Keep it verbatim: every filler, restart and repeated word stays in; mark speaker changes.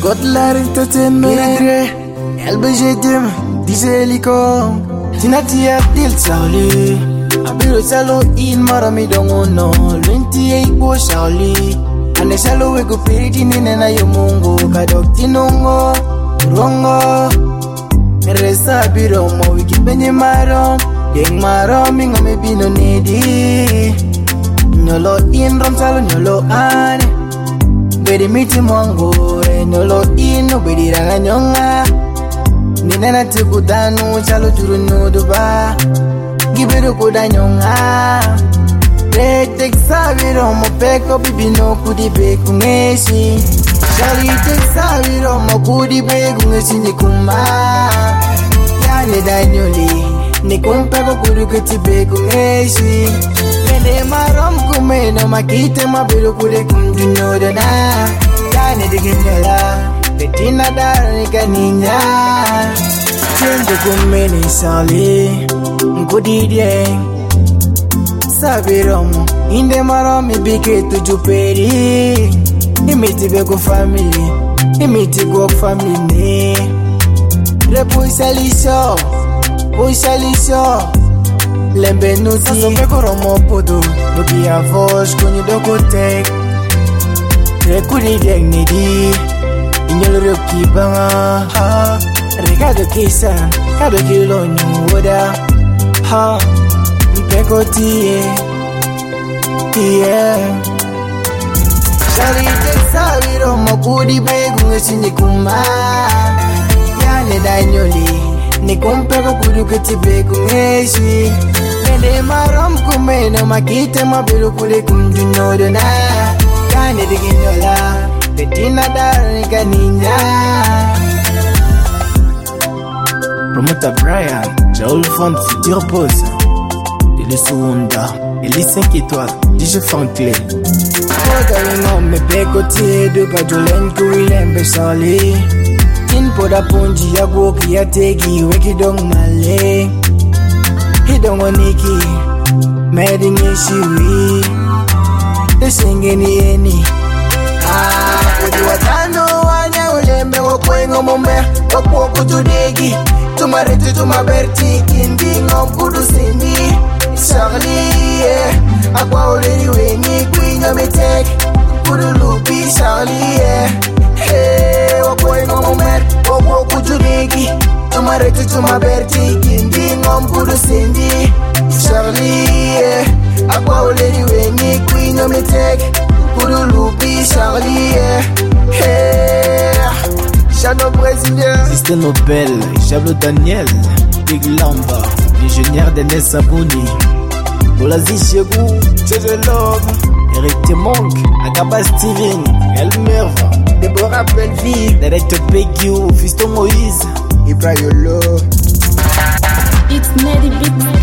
Speaker 1: Kotlar entertainment L B G Dim D J Liko Tinati Abdil Sauli Abiru Salo in Marami Dongono Lunti Eiko Shauli Ane Salo Wego Piriti Nina Yomungo Kadok Tinongo Rongo Resa Biromo Wiki Benye Marom Deng Marom Mingo Mebino Nedi Nyolo in Rom Salo Nyolo Ane Bedi miti mwangu Nyolo ino bedi ranga nyonga Ninena tikudanu Chalo juru nuduba Gibiru kuda nyonga Tek saviro Mopeko bibino kudi beku ngeshi Shali tek saviro Mokudi beku ngeshi nikuma Yani danyoli Nikumpeko kudu kuti beku ngeshi Mende marom kumeno Makite mabiru kude kumduno dana Yani diginyola Betina dara nika ninya Chenjo kumeni sali Nkudidye Sabiromo Inde marom ibike tujuperi Imiti beko family Imiti go family Repu isalisho Puisalisho Lembe nuti Saso peko romo podo Dobi avos konyi doko tek Rekudi dek nidi Inyolo roki banga Ha Rekado kisa Kado kilo nyuoda Ha Peko tiye Tiye Shali tek saviro Mokudi begu ngesinye kuma Yane danyoli Nikumpeko kudu kuti begu ngeshi Mende marom kumeno Makite mabiru kule kumduno dona Kane diginyola Betina dara nika ninya Promoter Brian Jaoul Font Futur Pose De Suunda Eli cinq étoiles D J Franklin Koda wingo me beko tie Dupa jolen kuilembe sali Tin poda punji ya goki ya tegi Weki dong male Hidongo niki Medi ngeshiwi Desengeni eni Ah, kudi watano Wanya ulembe wakwengo mombe Wakwo kutudegi Tumareti tumaberti Kindi ngom kudu sindi Charlie, yeah Akwa uleri wengi Kwinya mitek Kudu lupi Charlie, yeah Hey, wakwengo mombe Wakwo kutudegi Tumareti tumaberti Kindi ngom kudu sindi Charlie, yeah Akwa uleri wengi Kwinya mitek Kudu lupi Charlie, yeah Hey Shadow brésilien
Speaker 2: Système Nobel, Jablo Daniel Big Lamba, l'ingénieur d'Enes Sabouni Bolazi Chegou, Tete Love Eric Temonk, Akaba Steven Elmerva,
Speaker 1: Deborah Belleville
Speaker 2: Directeur Peggy, Fiston Moïse
Speaker 1: Ibrayolo
Speaker 3: It's Mary Big